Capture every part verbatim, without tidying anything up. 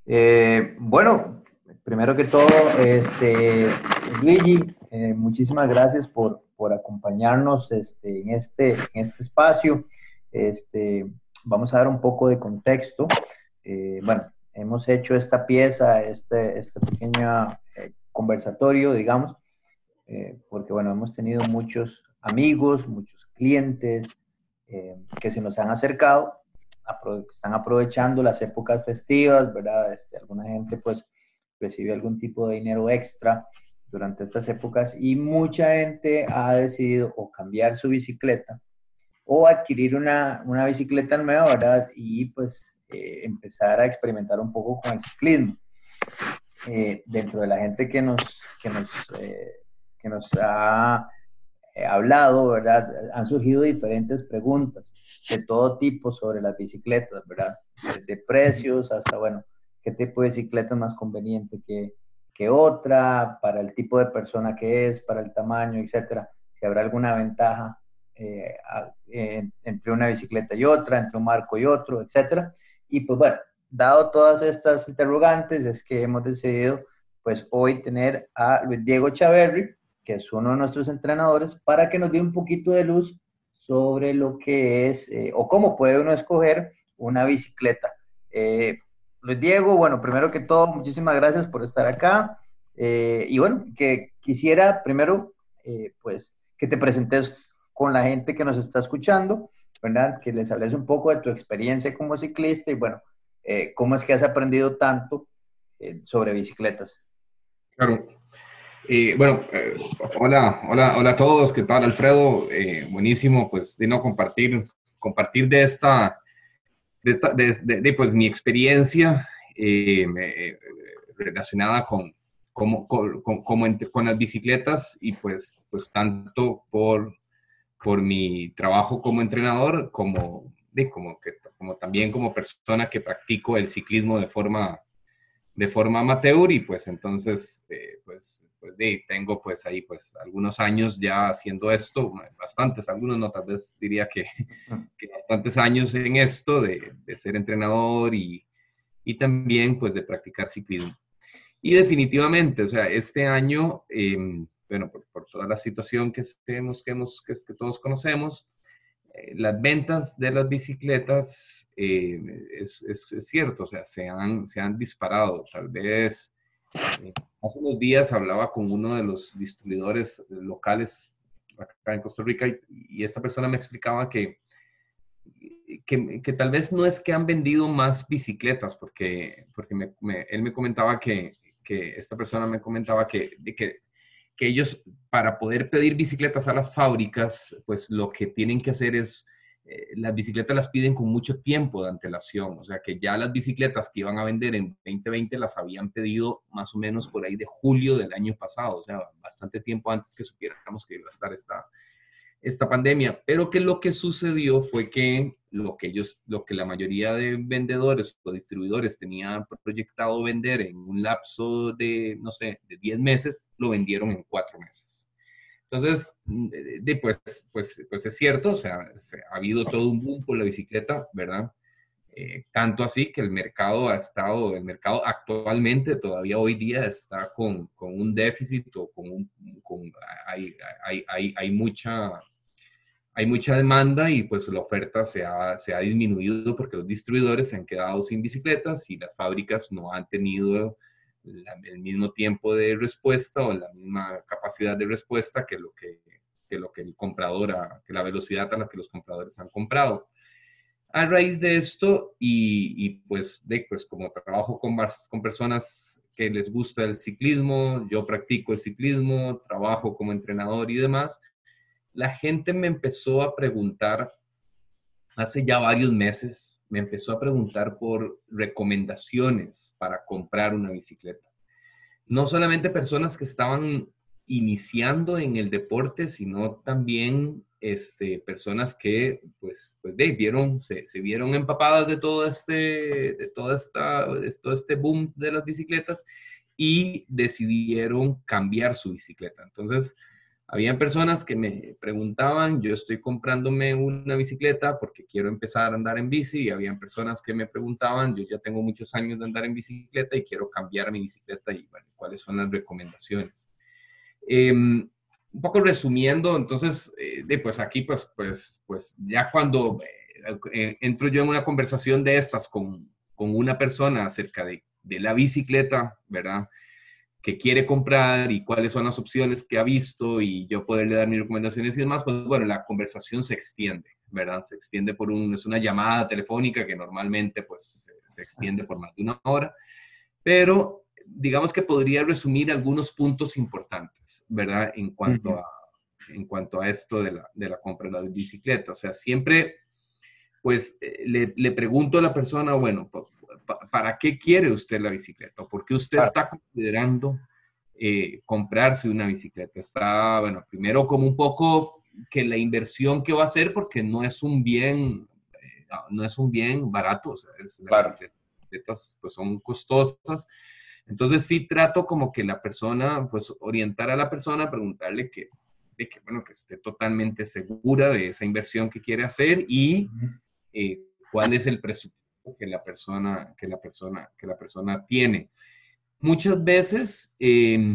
Eh, bueno, primero que todo, este, Luigi, eh, muchísimas gracias por, por acompañarnos este, en, este, en este espacio. Este, Vamos a dar un poco de contexto. Eh, bueno, hemos hecho esta pieza, este, este pequeño eh, conversatorio, digamos, eh, porque bueno, hemos tenido muchos amigos, muchos clientes eh, que se nos han acercado, apro están aprovechando las épocas festivas, ¿verdad? Este, alguna gente pues recibe algún tipo de dinero extra durante estas épocas y mucha gente ha decidido o cambiar su bicicleta o adquirir una, una bicicleta nueva, ¿verdad? Y pues eh, empezar a experimentar un poco con el ciclismo. Eh, dentro de la gente que nos, que nos, eh, que nos ha eh, hablado, ¿verdad? Han surgido diferentes preguntas de todo tipo sobre las bicicletas, ¿verdad? Desde precios hasta, bueno, qué tipo de bicicleta es más conveniente que, que otra, para el tipo de persona que es, para el tamaño, etcétera. Si habrá alguna ventaja eh, a, eh, entre una bicicleta y otra, entre un marco y otro, etcétera. Y pues bueno, dado todas estas interrogantes, es que hemos decidido, pues hoy tener a Luis Diego Chaverri, que es uno de nuestros entrenadores, para que nos dé un poquito de luz sobre lo que es eh, o cómo puede uno escoger una bicicleta. Eh, Luis Diego, bueno, primero que todo, muchísimas gracias por estar acá. Eh, y bueno, que quisiera primero, eh, pues, que te presentes con la gente que nos está escuchando, ¿verdad? Que les hables un poco de tu experiencia como ciclista y bueno, eh, cómo es que has aprendido tanto eh, sobre bicicletas. Claro. Eh, bueno, eh, hola, hola, hola a todos. ¿Qué tal, Alfredo? Eh, buenísimo, pues, de no compartir, compartir de esta, de esta, de, de, de, pues, mi experiencia eh, eh, relacionada con, como, con, con, como entre, con las bicicletas y pues, pues tanto por, por mi trabajo como entrenador, como, de, como, que, como también como persona que practico el ciclismo de forma de forma amateur y pues entonces eh, pues, pues de, tengo pues ahí pues algunos años ya haciendo esto, bastantes, algunos no, tal vez diría que, que bastantes años en esto de, de ser entrenador y, y también pues de practicar ciclismo. Y definitivamente, o sea, este año, eh, bueno, por, por, toda la situación que, hemos, que, hemos, que, que todos conocemos, eh, las ventas de las bicicletas eh, es, es, es, cierto, o sea, se han, se han disparado. Tal vez eh, hace unos días hablaba con uno de los distribuidores locales acá en Costa Rica y, y esta persona me explicaba que, que, que, tal vez no es que han vendido más bicicletas, porque, porque me, me, él me comentaba que, que esta persona me comentaba que, que que ellos para poder pedir bicicletas a las fábricas, pues lo que tienen que hacer es, eh, las bicicletas las piden con mucho tiempo de antelación, o sea que ya las bicicletas que iban a vender en veinte veinte las habían pedido más o menos por ahí de julio del año pasado, o sea, bastante tiempo antes que supiéramos que iba a estar esta, esta pandemia, pero que lo que sucedió fue que lo que ellos, lo que la mayoría de vendedores o distribuidores tenían proyectado vender en un lapso de, no sé, de diez meses, lo vendieron en cuatro meses. Entonces, de, pues, pues, pues es cierto, o sea, se, ha habido todo un boom por la bicicleta, ¿verdad? Eh, tanto así que el mercado ha estado, el mercado actualmente, todavía hoy día está con, con un déficit o con un, con, hay, hay, hay, hay mucha hay mucha demanda y pues la oferta se ha, se ha disminuido porque los distribuidores se han quedado sin bicicletas y las fábricas no han tenido la, el mismo tiempo de respuesta o la misma capacidad de respuesta que lo que, que, lo que el comprador, ha, que la velocidad a la que los compradores han comprado. A raíz de esto y, y pues, de, pues como trabajo con, con personas que les gusta el ciclismo, yo practico el ciclismo, trabajo como entrenador y demás, la gente me empezó a preguntar, hace ya varios meses, me empezó a preguntar por recomendaciones para comprar una bicicleta. No solamente personas que estaban iniciando en el deporte, sino también este, personas que pues, pues de, vieron, se, se vieron empapadas de todo este, de toda esta, de todo este boom de las bicicletas y decidieron cambiar su bicicleta. Entonces, Habían personas que me preguntaban, yo estoy comprándome una bicicleta porque quiero empezar a andar en bici, y habían personas que me preguntaban, yo ya tengo muchos años de andar en bicicleta y quiero cambiar mi bicicleta, y bueno, ¿cuáles son las recomendaciones? Eh, un poco resumiendo, entonces, eh, de, pues aquí, pues, pues, pues ya cuando eh, eh, entro yo en una conversación de estas con, con una persona acerca de, de la bicicleta, ¿verdad?, que quiere comprar y cuáles son las opciones que ha visto, y yo poderle dar mis recomendaciones y demás, pues bueno, la conversación se extiende, ¿verdad? Se extiende por un, es una llamada telefónica que normalmente pues se, se extiende por más de una hora, pero digamos que podría resumir algunos puntos importantes, ¿verdad? En cuanto Ujú. a, en cuanto a esto de la, de la compra de la bicicleta. O sea, siempre pues eh, le, le pregunto a la persona, bueno, ¿para qué quiere usted la bicicleta? ¿Por qué usted Claro. está considerando eh, comprarse una bicicleta? Está, bueno, primero como un poco que la inversión que va a hacer, porque no es un bien, eh, no es un bien barato, o sea, es, las Claro. bicicletas pues son costosas. Entonces sí trato como que la persona, pues orientar a la persona, preguntarle que, de que, bueno, que esté totalmente segura de esa inversión que quiere hacer, y Ujú. eh, cuál es el presupuesto que la persona, que la persona, que la persona tiene. Muchas veces eh,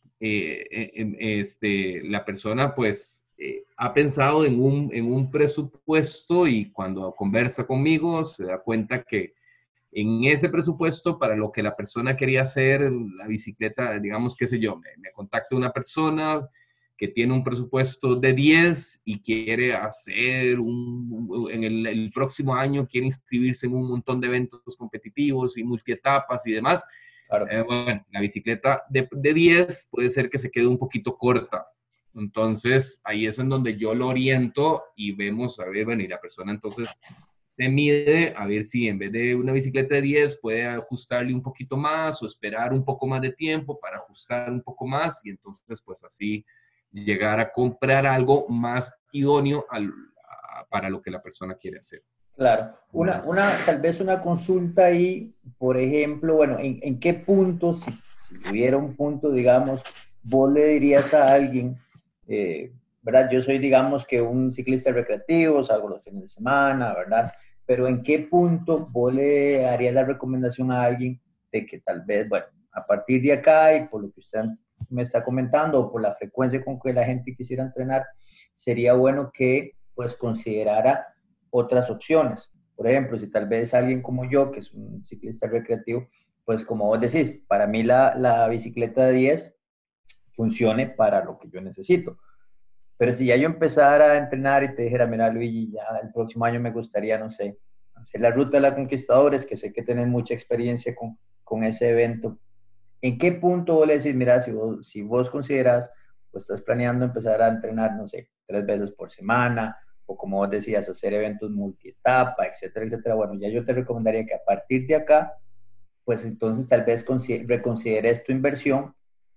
eh, eh, este, la persona pues eh, ha pensado en un, en un presupuesto, y cuando conversa conmigo se da cuenta que en ese presupuesto, para lo que la persona quería hacer, la bicicleta, digamos, qué sé yo, me, me contacta una persona que tiene un presupuesto de diez y quiere hacer un, en el, el próximo año, quiere inscribirse en un montón de eventos competitivos y multietapas y demás. Claro. Eh, bueno, la bicicleta de, de diez puede ser que se quede un poquito corta. Entonces, ahí es en donde yo lo oriento y vemos, a ver, bueno, y la persona entonces se mide a ver si en vez de una bicicleta de diez puede ajustarle un poquito más, o esperar un poco más de tiempo para ajustar un poco más, y entonces pues así llegar a comprar algo más idóneo al, a, para lo que la persona quiere hacer. Claro. Una, una, tal vez una consulta ahí, por ejemplo, bueno, ¿en, en qué punto, si, si hubiera un punto, digamos, vos le dirías a alguien, eh, ¿verdad? Yo soy, digamos, que un ciclista recreativo, salgo los fines de semana, ¿verdad? Pero ¿en qué punto vos le harías la recomendación a alguien de que tal vez, bueno, a partir de acá y por lo que usted me está comentando, o por la frecuencia con que la gente quisiera entrenar, sería bueno que, pues, considerara otras opciones? Por ejemplo, si tal vez alguien como yo, que es un ciclista recreativo, pues como vos decís, para mí la, la bicicleta de diez funcione para lo que yo necesito. Pero si ya yo empezara a entrenar y te dijera, mira, Luigi, ya el próximo año me gustaría, no sé, hacer la ruta de la Conquistadores, que sé que tenés mucha experiencia con, con ese evento, ¿en qué punto vos le decís, mira, si vos, si vos consideras o estás planeando empezar a entrenar, no sé, tres veces por semana, o como vos decías, hacer eventos multietapa, etcétera, etcétera? Bueno, ya yo te recomendaría que a partir de acá, pues entonces tal vez reconsideres tu inversión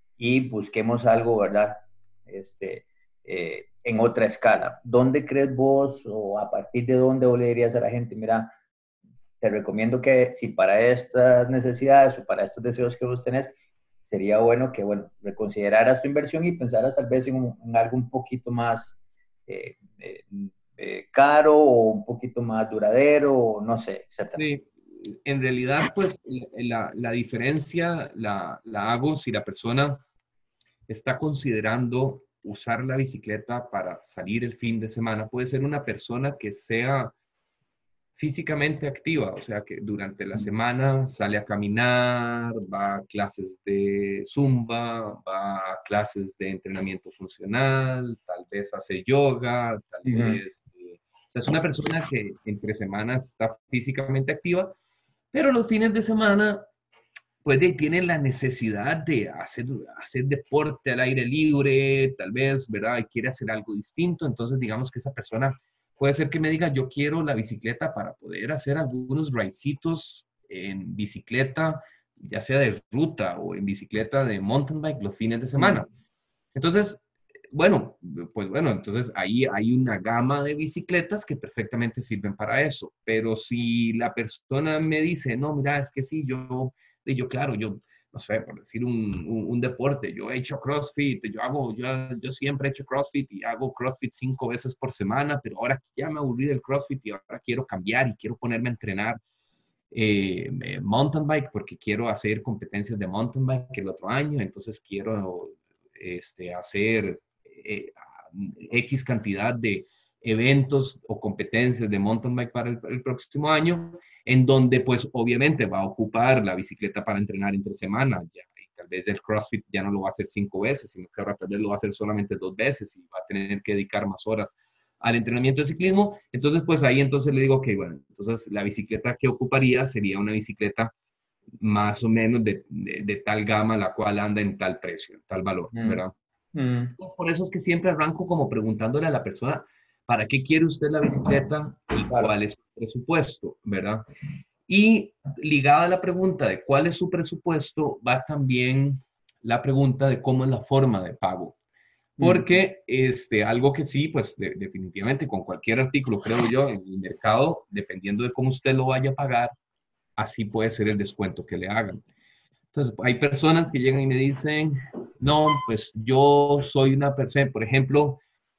y busquemos algo, ¿verdad? Este, eh, en otra escala. ¿Dónde crees vos, o a partir de dónde vos le dirías a la gente, mira, te recomiendo que si para estas necesidades o para estos deseos que vos tenés, sería bueno que, bueno, reconsideraras tu inversión y pensaras tal vez en, un, en algo un poquito más eh, eh, eh, caro, o un poquito más duradero, o no sé, etcétera? Sí, en realidad, pues la, la diferencia la, la hago si la persona está considerando usar la bicicleta para salir el fin de semana. Puede ser una persona que sea físicamente activa, o sea, que durante la semana sale a caminar, va a clases de zumba, va a clases de entrenamiento funcional, tal vez hace yoga, tal Uh -huh. vez... Eh, o sea, es una persona que entre semanas está físicamente activa, pero los fines de semana pues de, tienen la necesidad de hacer, hacer deporte al aire libre, tal vez, ¿verdad? Y quiere hacer algo distinto. Entonces, digamos que esa persona puede ser que me diga, yo quiero la bicicleta para poder hacer algunos ridecitos en bicicleta, ya sea de ruta o en bicicleta de mountain bike los fines de Uh semana. Entonces, bueno, pues bueno, entonces ahí hay una gama de bicicletas que perfectamente sirven para eso. Pero si la persona me dice, no, mira, es que sí, yo, yo claro, yo no sé, por decir un, un, un deporte. Yo he hecho CrossFit, yo hago, yo, yo siempre he hecho CrossFit y hago CrossFit cinco veces por semana, pero ahora ya me aburrí del CrossFit y ahora quiero cambiar y quiero ponerme a entrenar eh, eh, mountain bike porque quiero hacer competencias de mountain bike el otro año, entonces quiero este, hacer eh, X cantidad de eventos o competencias de mountain bike para el, el, próximo año, en donde pues obviamente va a ocupar la bicicleta para entrenar entre semana, ya, y tal vez el CrossFit ya no lo va a hacer cinco veces, sino que ahora tal vez lo va a hacer solamente dos veces y va a tener que dedicar más horas al entrenamiento de ciclismo. Entonces pues ahí entonces le digo que bueno, entonces la bicicleta que ocuparía sería una bicicleta más o menos de, de, de tal gama, la cual anda en tal precio, en tal valor, Mm, ¿verdad? mm, Por eso es que siempre arranco como preguntándole a la persona, ¿para qué quiere usted la bicicleta y claro. cuál es su presupuesto, verdad? Y ligada a la pregunta de cuál es su presupuesto, va también la pregunta de cómo es la forma de pago. Mm, Porque este, algo que sí, pues de, definitivamente con cualquier artículo, creo yo, en el mercado, dependiendo de cómo usted lo vaya a pagar, así puede ser el descuento que le hagan. Entonces, hay personas que llegan y me dicen, no, pues yo soy una persona, por ejemplo,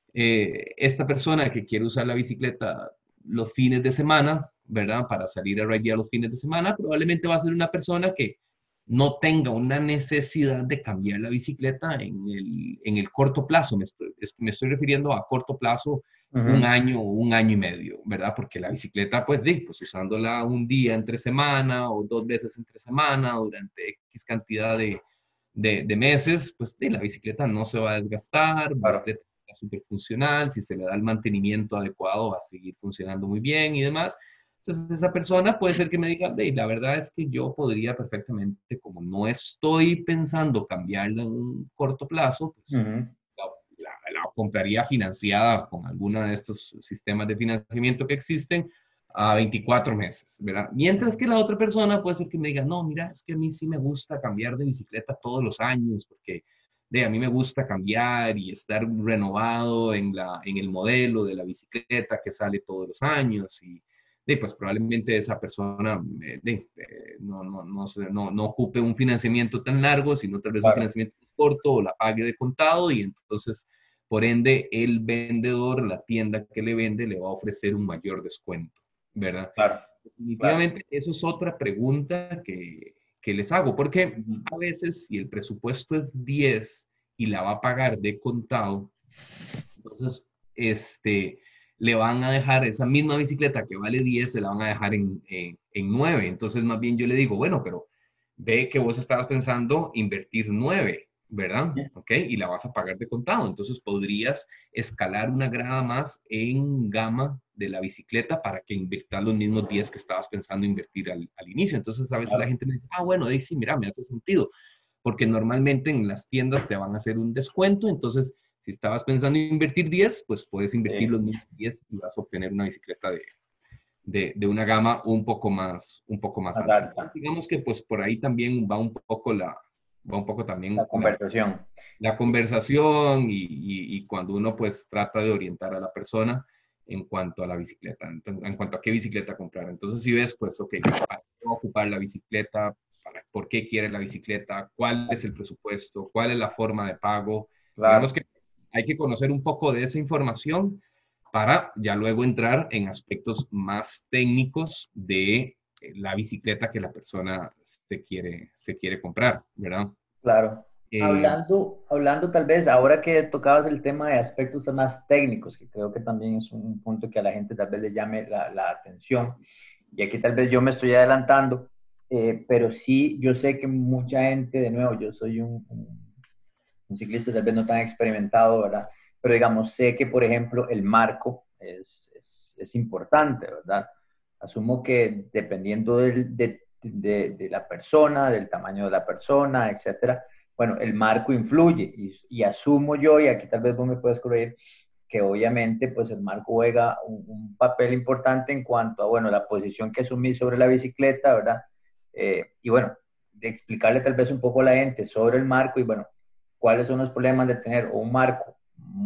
eh, esta persona que quiere usar la bicicleta los fines de semana, ¿verdad? Para salir a ridear los fines de semana, probablemente va a ser una persona que no tenga una necesidad de cambiar la bicicleta en el, en el corto plazo. Me estoy, me estoy refiriendo a corto plazo, un ujú, año o un año y medio, ¿verdad? Porque la bicicleta, pues, sí, pues usándola un día entre semana o dos veces entre semana durante X cantidad de, de, de meses, pues sí, la bicicleta no se va a desgastar, la claro. bicicleta está súper funcional, si se le da el mantenimiento adecuado va a seguir funcionando muy bien y demás. Entonces esa persona puede ser que me diga, hey, la verdad es que yo podría perfectamente, como no estoy pensando cambiarla en un corto plazo, pues Ujú, la, la, la compraría financiada con alguno de estos sistemas de financiamiento que existen a veinticuatro meses, ¿verdad? Mientras que la otra persona puede ser que me diga, no, mira, es que a mí sí me gusta cambiar de bicicleta todos los años porque de, a mí me gusta cambiar y estar renovado en, la, en el modelo de la bicicleta que sale todos los años y de, pues probablemente esa persona eh, de, eh, no, no, no, no, no ocupe un financiamiento tan largo, sino tal vez un claro, financiamiento más corto o la pague de contado y entonces, por ende, el vendedor, la tienda que le vende, le va a ofrecer un mayor descuento, ¿verdad? claro, claro. Definitivamente, eso es otra pregunta que, que les hago, porque Ujú, a veces si el presupuesto es diez y la va a pagar de contado, entonces, este, le van a dejar esa misma bicicleta que vale diez, se la van a dejar en, en, en nueve. Entonces, más bien yo le digo, bueno, pero ve que vos estabas pensando invertir nueve, ¿verdad? ¿Ok? Y la vas a pagar de contado. Entonces, podrías escalar una grada más en gama de la bicicleta para que inviertas los mismos diez que estabas pensando invertir al, al inicio. Entonces, a veces la claro. gente me dice, ah, bueno, ahí sí, mira, me hace sentido porque normalmente en las tiendas te van a hacer un descuento, entonces si estabas pensando en invertir diez, pues puedes invertir Sí, los mismos diez y vas a obtener una bicicleta de, de, de, una gama un poco más, un poco más más alta. Entonces, alta digamos que pues por ahí también va un poco la, va un poco la también la, conversación. la conversación y, y, y, cuando uno pues trata de orientar a la persona en cuanto a la bicicleta, entonces, en cuanto a qué bicicleta comprar. Entonces si ves pues, ok, ¿para qué ocupar la bicicleta? Para, ¿Por qué quiere la bicicleta? ¿Cuál es el presupuesto? ¿Cuál es la forma de pago? Digamos Claro. que hay que conocer un poco de esa información para ya luego entrar en aspectos más técnicos de la bicicleta que la persona se quiere, se quiere comprar, ¿verdad? Claro. Eh, Hablando, hablando tal vez, ahora que tocabas el tema de aspectos más técnicos, que creo que también es un punto que a la gente tal vez le llame la, la atención, y aquí tal vez yo me estoy adelantando, eh, pero sí, yo sé que mucha gente, de nuevo, yo soy un, un, un ciclista tal vez no tan experimentado, ¿verdad? Pero digamos, sé que, por ejemplo, el marco es, es, es importante, ¿verdad? Asumo que dependiendo del, de, de, de, la persona, del tamaño de la persona, etcétera, bueno, el marco influye y, y, asumo yo, y aquí tal vez vos me puedes corregir, que obviamente pues el marco juega un, un, papel importante en cuanto a, bueno, la posición que asumí sobre la bicicleta, ¿verdad? Eh, y bueno, de explicarle tal vez un poco a la gente sobre el marco y bueno, cuáles son los problemas de tener un marco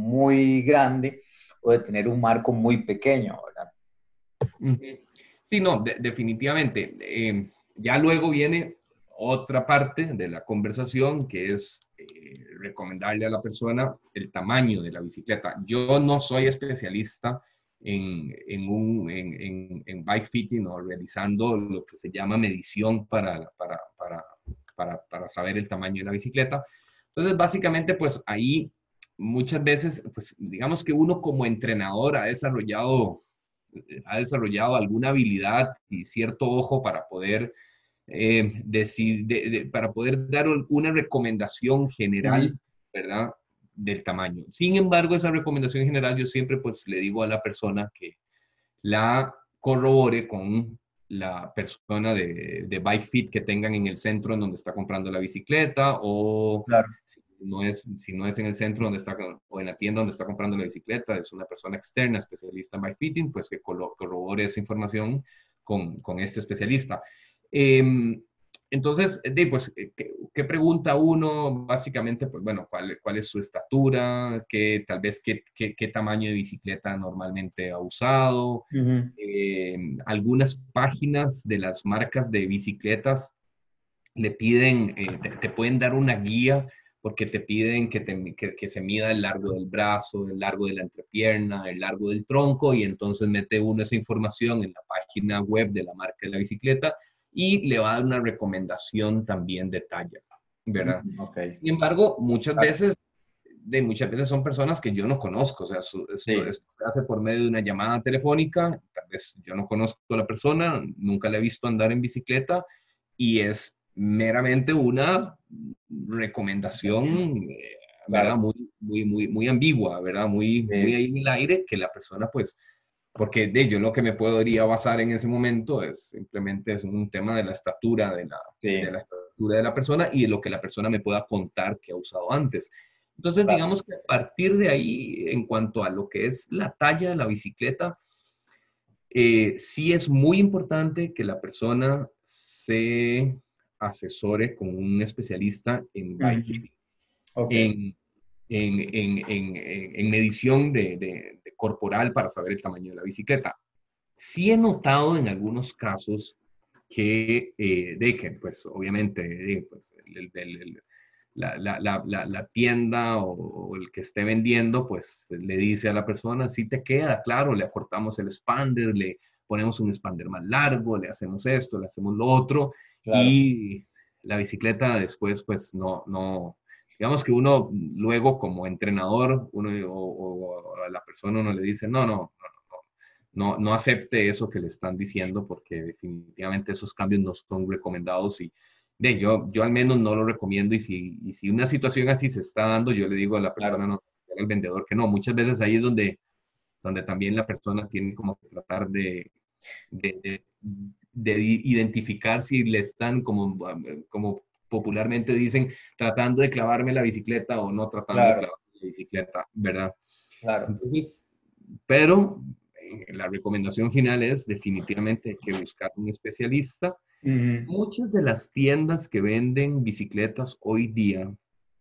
muy grande o de tener un marco muy pequeño, ¿verdad? Sí, no, de, definitivamente. Eh, ya luego viene otra parte de la conversación, que es eh, recomendarle a la persona el tamaño de la bicicleta. Yo no soy especialista en, en, un, en, en, en bike fitting o realizando lo que se llama medición para, para, para, para, para saber el tamaño de la bicicleta. Entonces, básicamente, pues ahí muchas veces, pues digamos que uno como entrenador ha desarrollado, ha desarrollado alguna habilidad y cierto ojo para poder eh, decir, de, de, para poder dar una recomendación general, Ujú. ¿verdad? Del tamaño. Sin embargo, esa recomendación general yo siempre pues le digo a la persona que la corrobore con la persona de, de Bike Fit que tengan en el centro en donde está comprando la bicicleta, o Claro. si no es, si no es en el centro donde está, o en la tienda donde está comprando la bicicleta, es una persona externa, especialista en bike fitting, pues que corrobore esa información con, con este especialista. Eh, entonces, de, pues, ¿qué, ¿qué, pregunta uno? Básicamente, pues, bueno, ¿cuál, cuál es su estatura? ¿Qué, tal vez, qué, qué, qué tamaño de bicicleta normalmente ha usado? Ujú. Eh, algunas páginas de las marcas de bicicletas le piden, eh, te, te, pueden dar una guía porque te piden que, te, que, que se mida el largo del brazo, el largo de la entrepierna, el largo del tronco, y entonces mete uno esa información en la página web de la marca de la bicicleta y le va a dar una recomendación también de talla, ¿verdad? Mm, ok. Sin embargo, muchas Claro. veces, de muchas veces son personas que yo no conozco, o sea, esto, Sí. esto se hace por medio de una llamada telefónica, tal vez yo no conozco a la persona, nunca la he visto andar en bicicleta, y es meramente una recomendación, eh, ¿verdad? Claro. Muy, muy, muy, muy ambigua, ¿verdad? Muy, muy Sí. ahí en el aire, que la persona, pues, porque de yo lo que me podría basar en ese momento es simplemente es un tema de la estatura de la, de Sí. la estatura de la persona y de lo que la persona me pueda contar que ha usado antes. Entonces, Claro. digamos que a partir de ahí, en cuanto a lo que es la talla de la bicicleta, eh, sí es muy importante que la persona se asesore con un especialista en bike Ujú. fitting, Ok. en, en, en, en, en medición de, de, de corporal para saber el tamaño de la bicicleta. Sí he notado en algunos casos que, eh, de que, pues, obviamente, de, pues, el, el, el, la, la, la, la, tienda o, o el que esté vendiendo, pues, le dice a la persona, sí te queda, claro, le acortamos el expander, le ponemos un expander más largo, le hacemos esto, le hacemos lo otro, Claro. y la bicicleta después, pues, no, no, digamos que uno luego como entrenador, uno o, o a la persona uno le dice, no, no, no, no, no acepte eso que le están diciendo porque definitivamente esos cambios no son recomendados y de, yo, yo al menos no lo recomiendo y si, y si una situación así se está dando, yo le digo a la persona, Claro. no, al vendedor que no. Muchas veces ahí es donde, donde también la persona tiene como que tratar de, de, de, de identificar si le están, como, como popularmente dicen, tratando de clavarme la bicicleta o no tratando de Claro. clavarme la bicicleta, ¿verdad? Claro. Entonces, pero eh, la recomendación final es definitivamente hay que buscar un especialista. Ujú. Muchas de las tiendas que venden bicicletas hoy día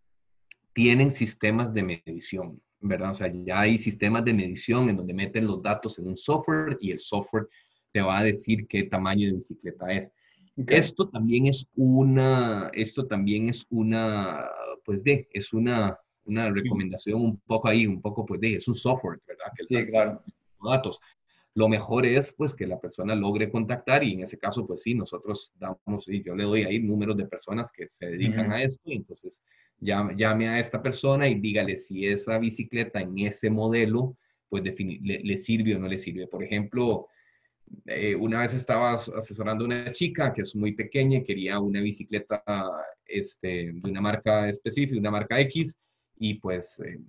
tienen sistemas de medición, ¿verdad? O sea, ya hay sistemas de medición en donde meten los datos en un software y el software te va a decir qué tamaño de bicicleta es. Ok. Esto también es una, esto también es una, pues de, es una, una Sí. recomendación un poco ahí, un poco pues de, es un software, ¿verdad? Que Sí, está claro. datos. Lo mejor es pues que la persona logre contactar y en ese caso pues sí, nosotros damos, y yo le doy ahí números de personas que se dedican Ujú. a esto, y entonces llame, llame a esta persona y dígale si esa bicicleta en ese modelo pues le, le sirve o no le sirve. Por ejemplo, eh, una vez estaba asesorando a una chica que es muy pequeña y quería una bicicleta este, de una marca específica, una marca X, y pues eh,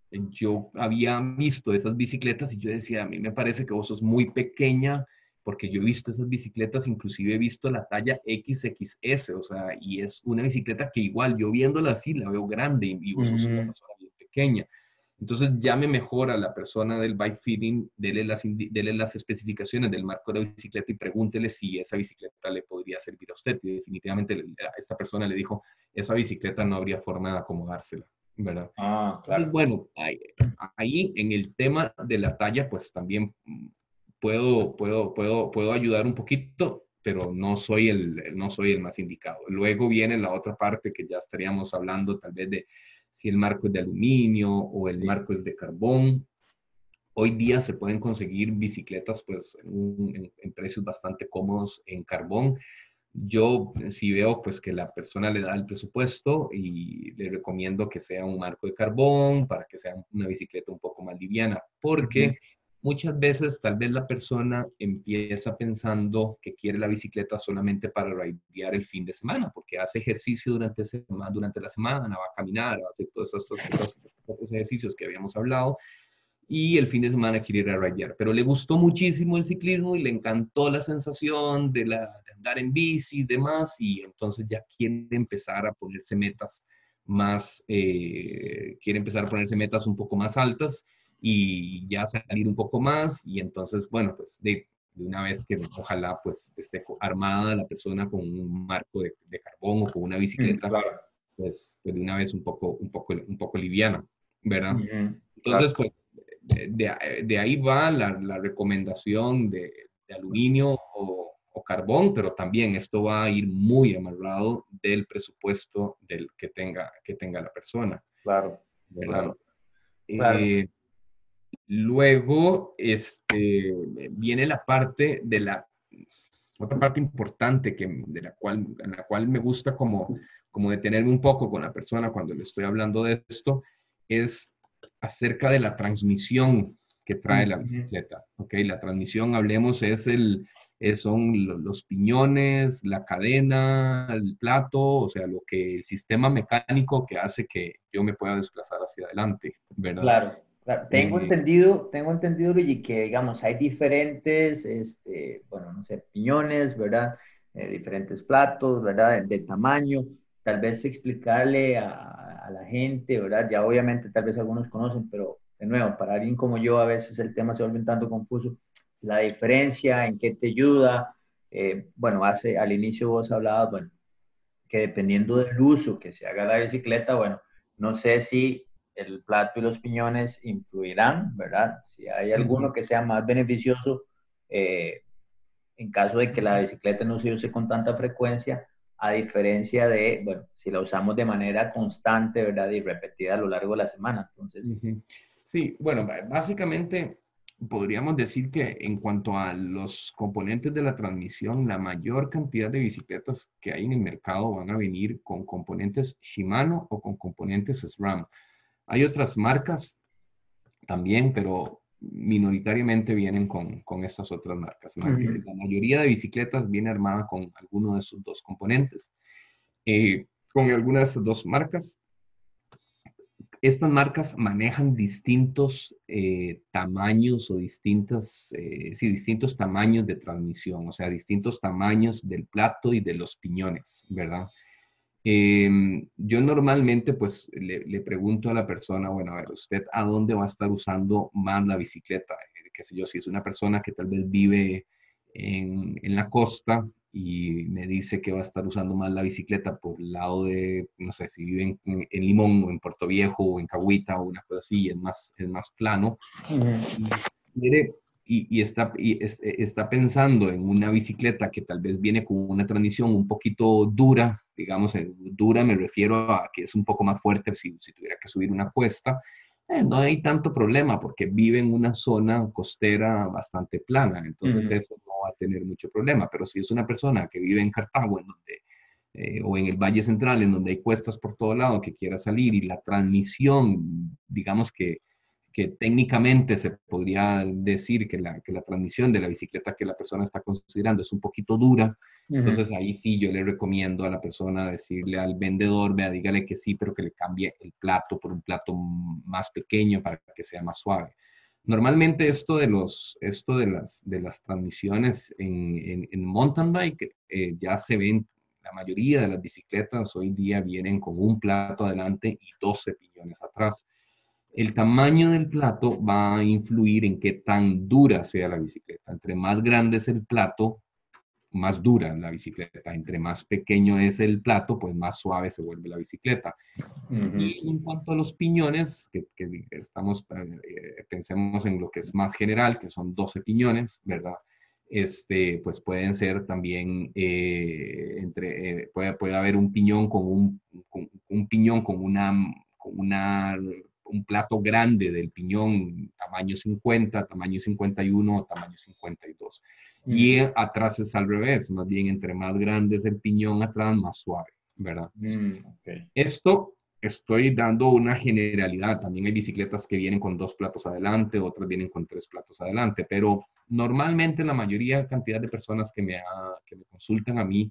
yo había visto esas bicicletas y yo decía, a mí me parece que vos sos muy pequeña, porque yo he visto esas bicicletas, inclusive he visto la talla equis equis ese, o sea, y es una bicicleta que igual yo viéndola así la veo grande y, y vos sos una Ujú. persona bien pequeña. Entonces llame mejor a la persona del bike fitting, dele las, dele las especificaciones del marco de la bicicleta y pregúntele si esa bicicleta le podría servir a usted. Y definitivamente esta persona le dijo, esa bicicleta no habría forma de acomodársela, ¿verdad? Ah, Entonces, claro. bueno, ahí, ahí en el tema de la talla, pues también puedo, puedo, puedo, puedo ayudar un poquito, pero no soy el, no soy el más indicado. Luego viene la otra parte que ya estaríamos hablando tal vez de si el marco es de aluminio o el Sí. marco es de carbón. Hoy día se pueden conseguir bicicletas pues en, en, en precios bastante cómodos en carbón. Yo sí veo pues que la persona le da el presupuesto y le recomiendo que sea un marco de carbón para que sea una bicicleta un poco más liviana, Ujú. porque muchas veces tal vez la persona empieza pensando que quiere la bicicleta solamente para ridear el fin de semana, porque hace ejercicio durante, semana, durante la semana, va a caminar, va a hacer todos estos, estos, estos ejercicios que habíamos hablado, y el fin de semana quiere ir a rayar. Pero le gustó muchísimo el ciclismo y le encantó la sensación de, la, de andar en bici y demás, y entonces ya quiere empezar a ponerse metas más, eh, quiere empezar a ponerse metas un poco más altas y ya salir un poco más, y entonces, bueno, pues de, de una vez que ojalá pues esté armada la persona con un marco de, de carbón o con una Mm, bicicleta, claro. pues, pues de una vez un poco, un poco, un poco liviana, ¿verdad? Ujú, claro. Entonces, pues, de, de ahí va la, la recomendación de, de aluminio o, o, carbón, pero también esto va a ir muy amarrado del presupuesto del que tenga, que tenga la persona, Claro, ¿verdad? claro, claro. Eh, luego, este, viene la parte de la, otra parte importante que, de la cual, en la cual me gusta como, como detenerme un poco con la persona cuando le estoy hablando de esto, es acerca de la transmisión que trae la Ujú. bicicleta. ¿Ok? La transmisión, hablemos, es el, es, son los piñones, la cadena, el plato, o sea, lo que el sistema mecánico que hace que yo me pueda desplazar hacia adelante, ¿verdad? Claro, claro. Tengo Eh, entendido, tengo entendido, Luigi, que digamos hay diferentes, este, bueno, no sé, piñones, ¿verdad? Eh, diferentes platos, ¿verdad? De, de tamaño. Tal vez explicarle a, a la gente, ¿verdad? Ya obviamente tal vez algunos conocen, pero de nuevo, para alguien como yo a veces el tema se vuelve un tanto confuso. La diferencia, en qué te ayuda. Eh, bueno, hace, al inicio vos hablabas, bueno, que dependiendo del uso que se haga la bicicleta, bueno, no sé si el plato y los piñones influirán, ¿verdad? Si hay alguno Ujú. que sea más beneficioso eh, en caso de que la bicicleta no se use con tanta frecuencia, a diferencia de, bueno, si la usamos de manera constante, ¿verdad? Y repetida a lo largo de la semana. Entonces, Ujú. Sí, bueno, ba- básicamente podríamos decir que en cuanto a los componentes de la transmisión, la mayor cantidad de bicicletas que hay en el mercado van a venir con componentes Shimano o con componentes SRAM. Hay otras marcas también, pero minoritariamente vienen con, con estas otras marcas. Ma- ujú, La mayoría de bicicletas viene armada con alguno de esos dos componentes. Eh, con alguna de estas dos marcas estas marcas manejan distintos eh, tamaños o distintas, eh, sí, distintos tamaños de transmisión, o sea, distintos tamaños del plato y de los piñones, ¿verdad? Eh, yo normalmente pues le, le, pregunto a la persona, bueno, a ver, ¿usted a dónde va a estar usando más la bicicleta? Eh, qué sé yo, si es una persona que tal vez vive en, en la costa y me dice que va a estar usando más la bicicleta por el lado de, no sé, si vive en, en Limón o en Puerto Viejo o en Cahuita o una cosa así, es más, es más plano ujú, y quiere y, y, está, y es, está pensando en una bicicleta que tal vez viene con una transmisión un poquito dura, digamos, en dura me refiero a que es un poco más fuerte si, si tuviera que subir una cuesta, eh, no hay tanto problema porque vive en una zona costera bastante plana, entonces ujú, eso no va a tener mucho problema, pero si es una persona que vive en Cartago, en donde eh, o en el Valle Central, en donde hay cuestas por todo lado, que quiera salir y la transmisión, digamos que que técnicamente se podría decir que la, que la transmisión de la bicicleta que la persona está considerando es un poquito dura, ujú. entonces ahí sí yo le recomiendo a la persona decirle al vendedor, vea, dígale que sí, pero que le cambie el plato por un plato más pequeño para que sea más suave. Normalmente esto de, los, esto de, las, de las transmisiones en, en, en mountain bike eh, ya se ven, la mayoría de las bicicletas hoy día vienen con un plato adelante y doce piñones atrás. El tamaño del plato va a influir en qué tan dura sea la bicicleta. Entre más grande es el plato, más dura la bicicleta. Entre más pequeño es el plato, pues más suave se vuelve la bicicleta. Ujú. Y en cuanto a los piñones, que, que estamos, eh, pensemos en lo que es más general, que son doce piñones, ¿verdad? este, pues pueden ser también, eh, entre, eh, puede, puede haber un piñón con un, con, un piñón con una, con una, un plato grande del piñón, tamaño cincuenta, tamaño cincuenta y uno o tamaño cincuenta y dos. Mm, Y atrás es al revés, más bien entre más grande es el piñón atrás, más suave, ¿verdad? mm, ok. Esto estoy dando una generalidad. También hay bicicletas que vienen con dos platos adelante, otras vienen con tres platos adelante, pero normalmente la mayoría, cantidad de personas que me, ha, que me consultan a mí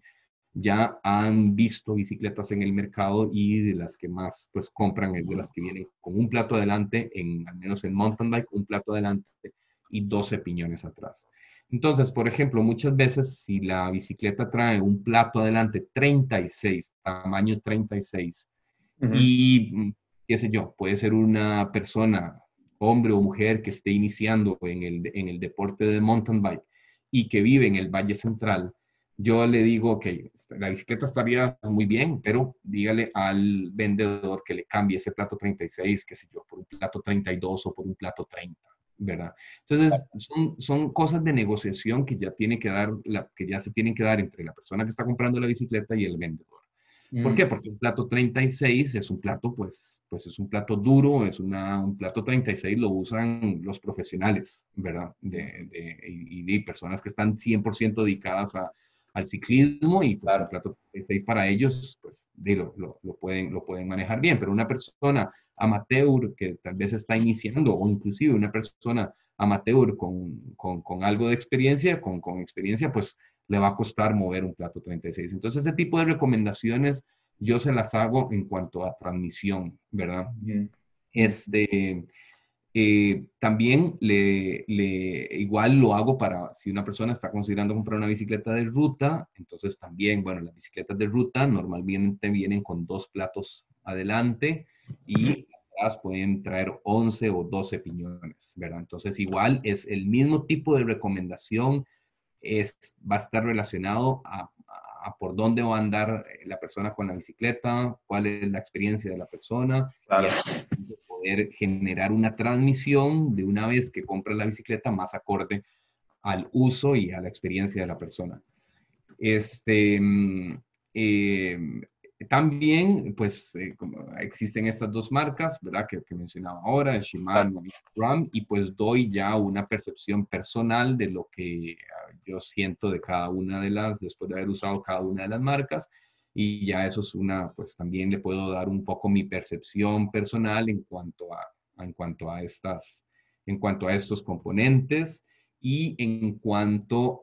ya han visto bicicletas en el mercado y de las que más pues compran es de las que vienen con un plato adelante, en, al menos en mountain bike, un plato adelante y doce piñones atrás. Entonces, por ejemplo, muchas veces si la bicicleta trae un plato adelante treinta y seis, tamaño treinta y seis, Ujú. y mm, qué sé yo, puede ser una persona, hombre o mujer, que esté iniciando en el, en el deporte de mountain bike y que vive en el Valle Central, yo le digo que la bicicleta estaría muy bien, pero dígale al vendedor que le cambie ese plato treinta y seis, qué sé yo, por un plato treinta y dos o por un plato treinta, ¿verdad? Entonces, son, son cosas de negociación que ya, tiene que, dar la, que ya se tienen que dar entre la persona que está comprando la bicicleta y el vendedor. ¿Por qué? Mm, Porque un plato treinta y seis es un plato, pues, pues es un plato duro, es una, un plato treinta y seis lo usan los profesionales, ¿verdad? De, de, y, y personas que están cien por ciento dedicadas a, al ciclismo y pues un claro. plato treinta y seis para ellos, pues de, lo, lo, lo, pueden, lo pueden manejar bien, pero una persona amateur que tal vez está iniciando o inclusive una persona amateur con, con, con algo de experiencia, con, con experiencia, pues le va a costar mover un plato treinta y seis. Entonces, ese tipo de recomendaciones yo se las hago en cuanto a transmisión, ¿verdad? Ujú, ujú. Este, eh, también le, le, igual lo hago para si una persona está considerando comprar una bicicleta de ruta, entonces también, bueno, las bicicletas de ruta normalmente vienen con dos platos adelante y atrás pueden traer once o doce piñones, ¿verdad? Entonces igual es el mismo tipo de recomendación, es, va a estar relacionado a, a, por dónde va a andar la persona con la bicicleta, cuál es la experiencia de la persona y Claro. así poder generar una transmisión de una vez que compra la bicicleta más acorde al uso y a la experiencia de la persona. Este, eh, también, pues, eh, como existen estas dos marcas, ¿verdad? Que, que mencionaba ahora, Claro. Shimano y SRAM, y pues doy ya una percepción personal de lo que uh, yo siento de cada una de las, después de haber usado cada una de las marcas, y ya eso es una, pues también le puedo dar un poco mi percepción personal en cuanto a, en cuanto a estas, en cuanto a estos componentes. Y en cuanto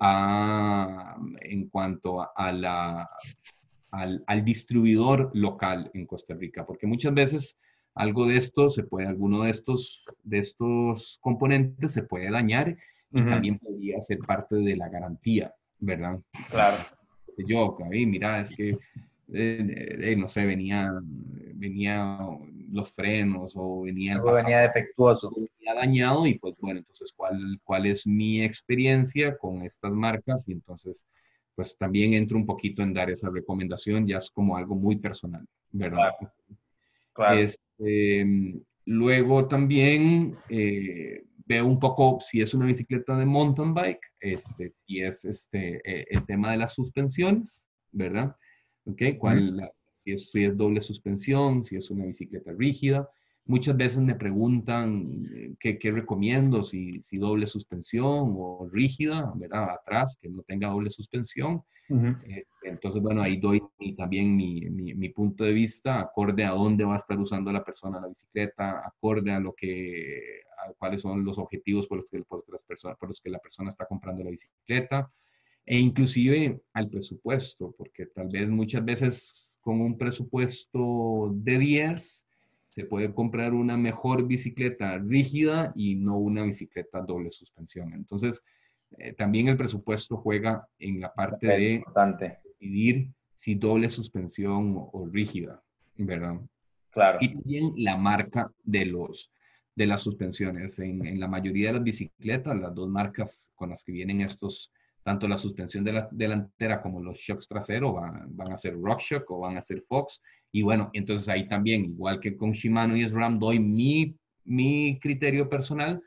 a, en cuanto a la, al, al, distribuidor local en Costa Rica, porque muchas veces algo de esto se puede, alguno de estos, de estos componentes se puede dañar y Ujú, también podría ser parte de la garantía, ¿verdad? claro. Yo, ahí, mira, es que, eh, eh, no sé, venía, venía los frenos o venía el Algo venía pasaporte, defectuoso. venía dañado y pues bueno, entonces, ¿cuál, cuál es mi experiencia con estas marcas? Y entonces, pues también entro un poquito en dar esa recomendación, ya es como algo muy personal, ¿verdad? Claro, claro. Este, luego también eh, veo un poco si es una bicicleta de mountain bike, este, si es este, eh, el tema de las suspensiones, ¿verdad? ¿Ok? Ujú, ¿Cuál, la- si es, si es doble suspensión, si es una bicicleta rígida. Muchas veces me preguntan eh, qué, qué recomiendo, si, si doble suspensión o rígida, ¿verdad? Atrás, que no tenga doble suspensión. ujú. Eh, entonces, bueno, ahí doy mi- también mi, mi, mi punto de vista, acorde a dónde va a estar usando la persona la bicicleta, acorde a lo que, a cuáles son los objetivos por los que, por las personas, por los que la persona está comprando la bicicleta, e inclusive al presupuesto, porque tal vez muchas veces con un presupuesto de diez se puede comprar una mejor bicicleta rígida y no una bicicleta doble suspensión. Entonces, eh, también el presupuesto juega en la parte Papel de importante. decidir si doble suspensión o, o rígida, ¿verdad? Claro. Y también la marca de, los, de las suspensiones. En, en la mayoría de las bicicletas, las dos marcas con las que vienen estos, tanto la suspensión de la delantera como los shocks traseros, van, van a ser RockShox o van a ser Fox. Y bueno, entonces ahí también, igual que con Shimano y SRAM, doy mi, mi criterio personal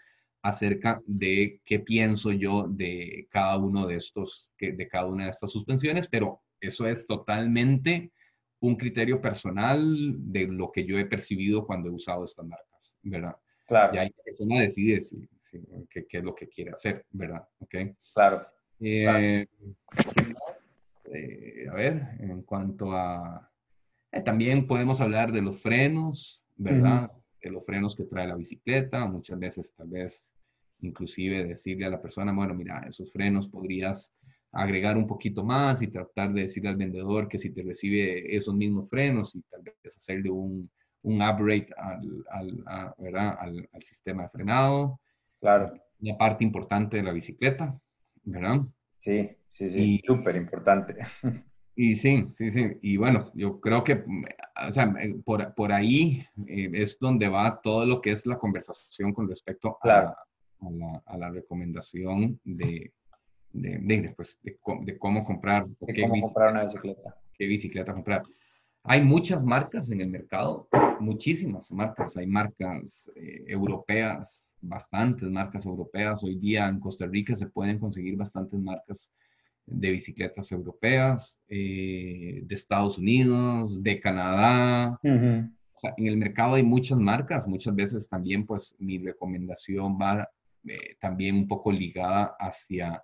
acerca de qué pienso yo de cada uno de estos, de cada una de estas suspensiones, pero eso es totalmente un criterio personal de lo que yo he percibido cuando he usado estas marcas, ¿verdad? Claro, Ya la persona decide si, si, qué, qué es lo que quiere hacer, ¿verdad? ¿Ok? claro, claro. Eh, ¿Qué más? Eh, a ver, en cuanto a... eh, también podemos hablar de los frenos, Ujú. ¿verdad? De los frenos que trae la bicicleta. Muchas veces tal vez inclusive decirle a la persona, bueno, mira, esos frenos podrías agregar un poquito más y tratar de decirle al vendedor que si te recibe esos mismos frenos y tal vez hacerle un, un upgrade al, al, a, ¿verdad? al, al sistema de frenado. Es Claro, una parte importante de la bicicleta, ¿verdad? sí, sí, sí, súper Y, importante. y sí, sí, sí. Y bueno, yo creo que, mm, o sea, eh, por, por ahí eh, es donde va todo lo que es la conversación con respecto a la, Claro, a la, a la recomendación de, de, de, pues, de, co- de cómo comprar o de qué cómo comprar una bicicleta, bicicleta. qué bicicleta comprar. Hay muchas marcas en el mercado, muchísimas marcas. Hay marcas eh, europeas, bastantes marcas europeas. Hoy día en Costa Rica se pueden conseguir bastantes marcas de bicicletas europeas, eh, de Estados Unidos, de Canadá. Ujú. O sea, en el mercado hay muchas marcas. Muchas veces también, pues, mi recomendación va eh, también un poco ligada hacia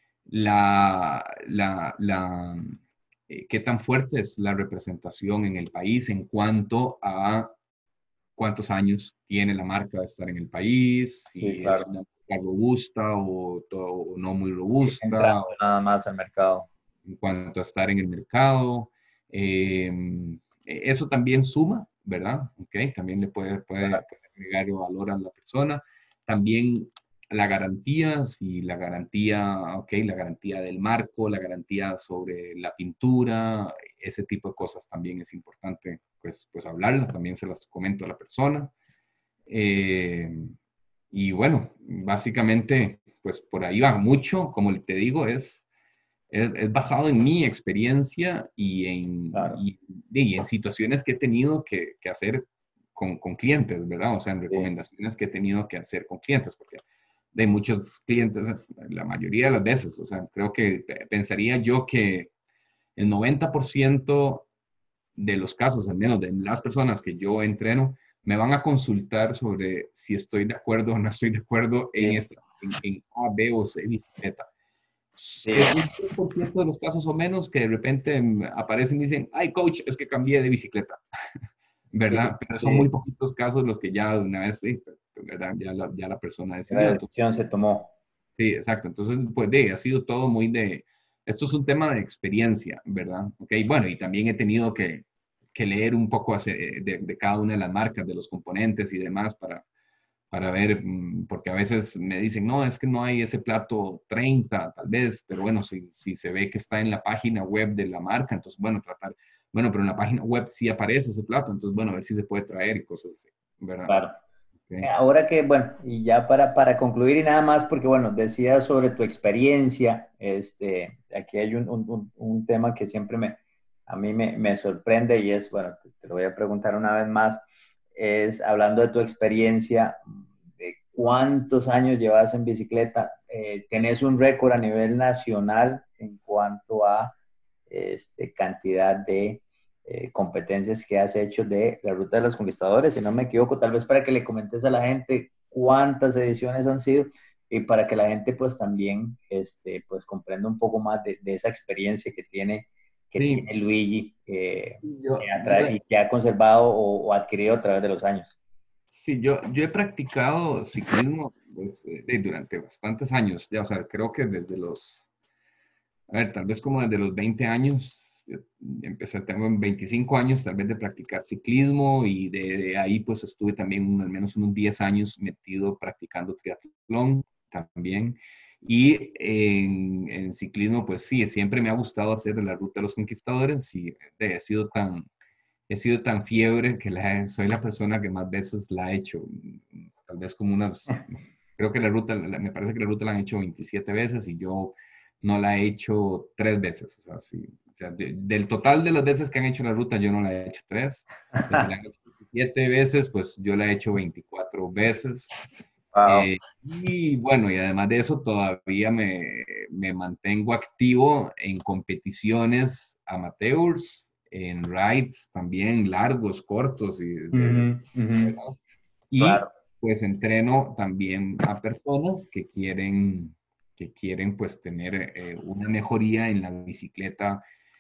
la, la, la eh, qué tan fuerte es la representación en el país en cuanto a cuántos años tiene la marca de estar en el país, Sí, si es claro. una marca robusta o, o no muy Sí, entrando robusta, nada más al mercado. en cuanto a estar en el mercado. Eh, eso también suma, ¿verdad? Okay, también le puede, puede, Claro. puede agregar valor a la persona. También la garantía, si la garantía, ok, la garantía del marco, la garantía sobre la pintura, ese tipo de cosas también es importante, pues, pues hablarlas, también se las comento a la persona. Eh, y bueno, básicamente, pues por ahí va mucho, como te digo, es es, es basado en mi experiencia y en, Claro, y, y en situaciones que he tenido que, que hacer con, con, clientes, ¿verdad? O sea, en sí, recomendaciones que he tenido que hacer con clientes, porque de muchos clientes, la mayoría de las veces, o sea, creo que pensaría yo que el noventa por ciento de los casos, al menos de las personas que yo entreno, me van a consultar sobre si estoy de acuerdo o no estoy de acuerdo en, sí, esta, en, en A, B o C bicicleta. sí, Es un diez por ciento de los casos o menos que de repente mm, aparecen y dicen, ay, coach, es que cambié de bicicleta, sí, ¿verdad? Pero son muy sí. poquitos casos los que ya de una vez, sí, ¿verdad? Ya la, ya la persona La decidió. Entonces, decisión se tomó. sí, exacto. Entonces, pues, de, ha sido todo muy de, esto es un tema de experiencia, ¿verdad? Ok, bueno, y también he tenido que, que leer un poco de, de cada una de las marcas, de los componentes y demás para para ver, mm, porque a veces me dicen, no, es que no hay ese plato treinta tal vez, pero bueno, si, si se ve que está en la página web de la marca, entonces, bueno, tratar, bueno, pero en la página web sí aparece ese plato, entonces, bueno, a ver si se puede traer y cosas así, ¿verdad? Claro. Eh, Okay. Ahora que, bueno, y ya para, para concluir y nada más, porque bueno, decías sobre tu experiencia, este, aquí hay un, un, un- un tema que siempre me, a mí me, me sorprende y es, bueno, te, te lo voy a preguntar una vez más, es hablando de tu experiencia, de cuántos años llevas en bicicleta, eh, ¿tenés un récord a nivel nacional en cuanto a este, cantidad de eh, competencias que has hecho de la Ruta de los Conquistadores? Si no me equivoco, tal vez para que le comentes a la gente cuántas ediciones han sido y para que la gente pues también este, pues comprenda un poco más de, de esa experiencia que tiene, que Sí, tiene Luigi eh, yo, yo, y que ha conservado o, o, adquirido a través de los años. sí, yo, yo he practicado ciclismo pues, eh, de- durante bastantes años, ya, o sea, creo que desde los, a ver, tal vez como desde los veinte años, yo empecé, tengo veinticinco años tal vez de practicar ciclismo y de, de ahí pues estuve también un- al menos unos diez años metido practicando triatlón también. Y en, en ciclismo pues sí, siempre me ha gustado hacer la Ruta de los Conquistadores y de, he sido tan, he sido tan fiebre que la, soy la persona que más veces la ha hecho, tal vez como unas, creo que la ruta, la- me parece que la ruta la han hecho veintisiete veces y yo no la he hecho tres veces. O sea, sí, o sea, de- del total de las veces que han hecho la ruta, yo no la he hecho tres. De que la han hecho diecisiete veces, pues yo la he hecho veinticuatro veces. Wow. Eh, y bueno, y además de eso, todavía me, me mantengo activo en competiciones amateurs, en rides también, largos, cortos, y, de- Ujú, ujú. ¿verdad? Y Claro, pues entreno también a personas que quieren, que quieren pues tener eh, una mejoría en la bicicleta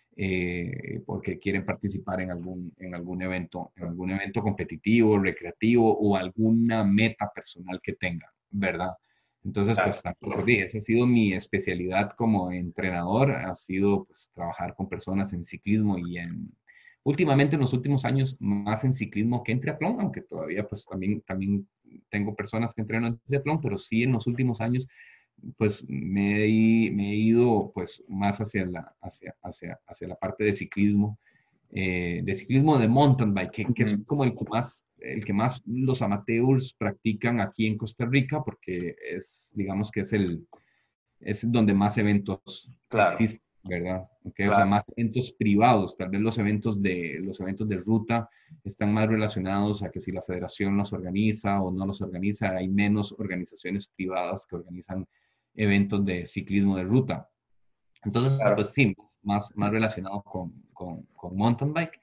eh, porque quieren participar en algún, en algún evento, en algún evento competitivo, recreativo o alguna meta personal que tengan, ¿verdad? Entonces, claro. pues también, pues, sí, esa ha sido mi especialidad como entrenador, ha sido pues trabajar con personas en ciclismo y en, últimamente en los últimos años, más en ciclismo que en triatlón, aunque todavía pues también, también tengo personas que entrenan en triatlón, pero sí en los últimos años pues me he, me he ido pues más hacia la, hacia, hacia, hacia la parte de ciclismo, eh, de ciclismo de mountain bike, que, que, es Ujú. como el que, más, el que más los amateurs practican aquí en Costa Rica, porque es, digamos que es el, es donde más eventos Claro, existen, ¿verdad? Okay, o sea, claro. más eventos privados, tal vez los eventos de, los eventos de ruta están más relacionados a que si la federación los organiza o no los organiza, hay menos organizaciones privadas que organizan eventos de ciclismo de ruta. Entonces, pues Claro. sí, más, más relacionado con, con, con mountain bike.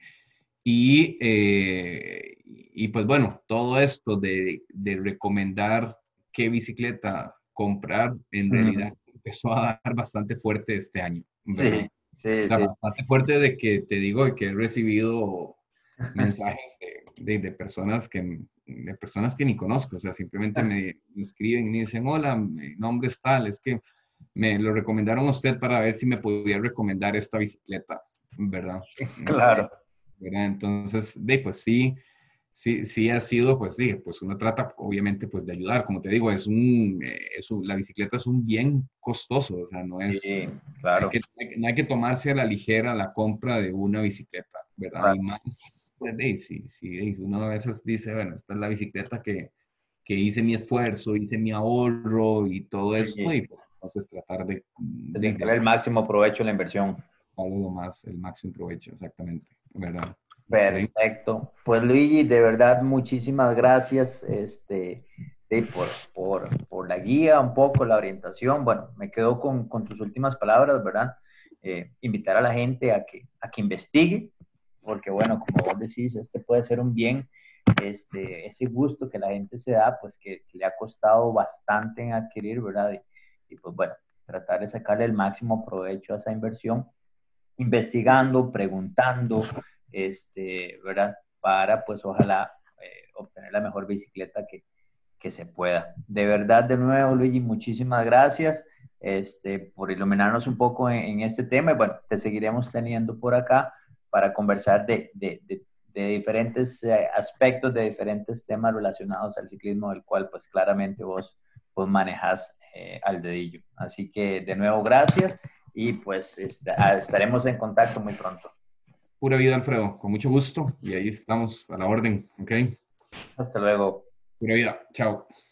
Y, eh, y pues bueno, todo esto de, de recomendar qué bicicleta comprar, en Ujú. realidad empezó a dar bastante fuerte este año, ¿verdad? Sí, sí, O sea, sí. bastante fuerte de que te digo que he recibido mensajes de, de, de personas que, de personas que ni conozco, o sea, simplemente me, me escriben y me dicen, hola, mi nombre es tal, es que me lo recomendaron a usted para ver si me podía recomendar esta bicicleta, ¿verdad? Claro. ¿Verdad? Entonces, de, pues sí, sí, sí ha sido, pues sí, pues uno trata obviamente pues de ayudar, como te digo, es un, eh, es un- la bicicleta es un bien costoso, o sea, no es, Sí, hay claro, que, hay que- no hay que tomarse a la ligera la compra de una bicicleta, ¿verdad? Y claro. más, pues de, sí, sí, de, uno a veces dice, bueno, esta es la bicicleta que, que hice mi esfuerzo, hice mi ahorro y todo eso, Sí, y pues entonces tratar de, de de, sacarle de el máximo provecho de la inversión. darle lo más, el máximo provecho, exactamente, ¿verdad? Ok. Perfecto. Pues Luigi, de verdad, muchísimas gracias este, de, por, por, por la guía, un poco la orientación. Bueno, me quedo con, con tus últimas palabras, ¿verdad? Eh, invitar a la gente a que, a que investigue, porque bueno, como vos decís, este puede ser un bien, este, ese gusto que la gente se da, pues que, que le ha costado bastante en adquirir, ¿verdad? Y, y pues bueno, tratar de sacarle el máximo provecho a esa inversión investigando, preguntando, este, ¿verdad? Para, pues, ojalá eh, obtener la mejor bicicleta que, que se pueda. De verdad, de nuevo, Luigi, muchísimas gracias este, por iluminarnos un poco en, en este tema. Y bueno, te seguiremos teniendo por acá para conversar de, de, de, de diferentes eh, aspectos, de diferentes temas relacionados al ciclismo, del cual pues claramente vos, vos manejas eh, al dedillo. Así que de nuevo, gracias y pues este, estaremos en contacto muy pronto. Pura vida, Alfredo, con mucho gusto y ahí estamos a la orden, ¿ok? Hasta luego. Pura vida, chao.